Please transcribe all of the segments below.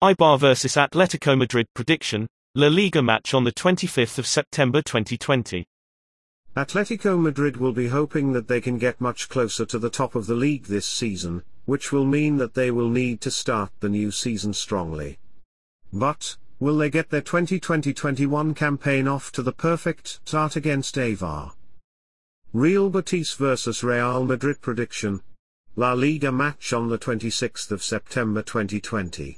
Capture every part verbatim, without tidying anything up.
Eibar versus Atletico Madrid prediction, La Liga match on the twenty-fifth of September twenty twenty. Atletico Madrid will be hoping that they can get much closer to the top of the league this season, which will mean that they will need to start the new season strongly. But, will they get their twenty twenty twenty-one campaign off to the perfect start against Eibar? Real Betis versus Real Madrid prediction, La Liga match on the twenty-sixth of September twenty twenty.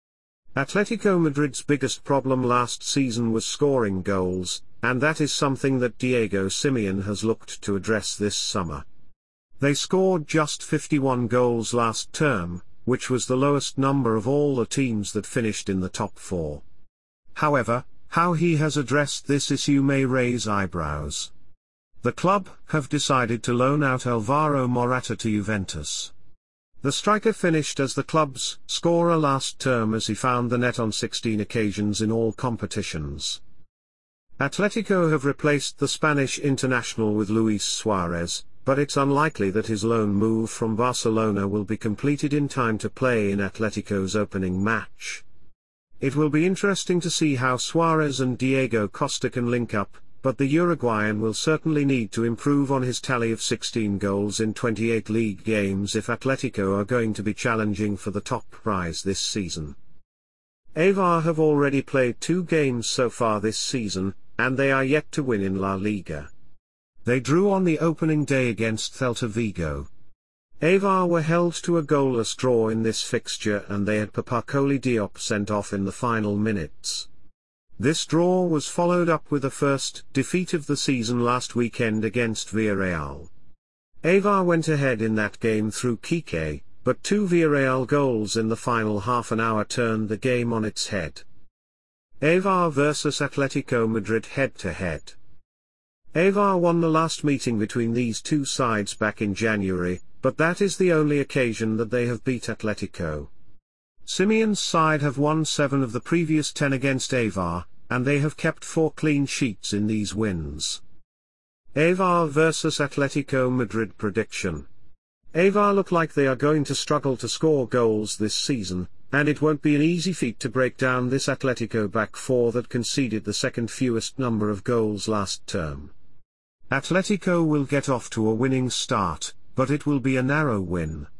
Atletico Madrid's biggest problem last season was scoring goals, and that is something that Diego Simeone has looked to address this summer. They scored just fifty-one goals last term, which was the lowest number of all the teams that finished in the top four. However, how he has addressed this issue may raise eyebrows. The club have decided to loan out Alvaro Morata to Juventus. The striker finished as the club's scorer last term as he found the net on sixteen occasions in all competitions. Atletico have replaced the Spanish international with Luis Suarez, but it's unlikely that his loan move from Barcelona will be completed in time to play in Atletico's opening match. It will be interesting to see how Suarez and Diego Costa can link up, but the Uruguayan will certainly need to improve on his tally of sixteen goals in twenty-eight league games if Atletico are going to be challenging for the top prize this season. Eibar have already played two games so far this season, and they are yet to win in La Liga. They drew on the opening day against Celta Vigo. Eibar were held to a goalless draw in this fixture and they had Papakoli Diop sent off in the final minutes. This draw was followed up with a first defeat of the season last weekend against Villarreal. Eibar went ahead in that game through Kike, but two Villarreal goals in the final half an hour turned the game on its head. Eibar versus Atletico Madrid head-to-head. Eibar won the last meeting between these two sides back in January, but that is the only occasion that they have beat Atletico. Simeone's side have won seven of the previous ten against Eibar, and they have kept four clean sheets in these wins. Eibar versus Atletico Madrid prediction. Eibar look like they are going to struggle to score goals this season, and it won't be an easy feat to break down this Atletico back four that conceded the second fewest number of goals last term. Atletico will get off to a winning start, but it will be a narrow win.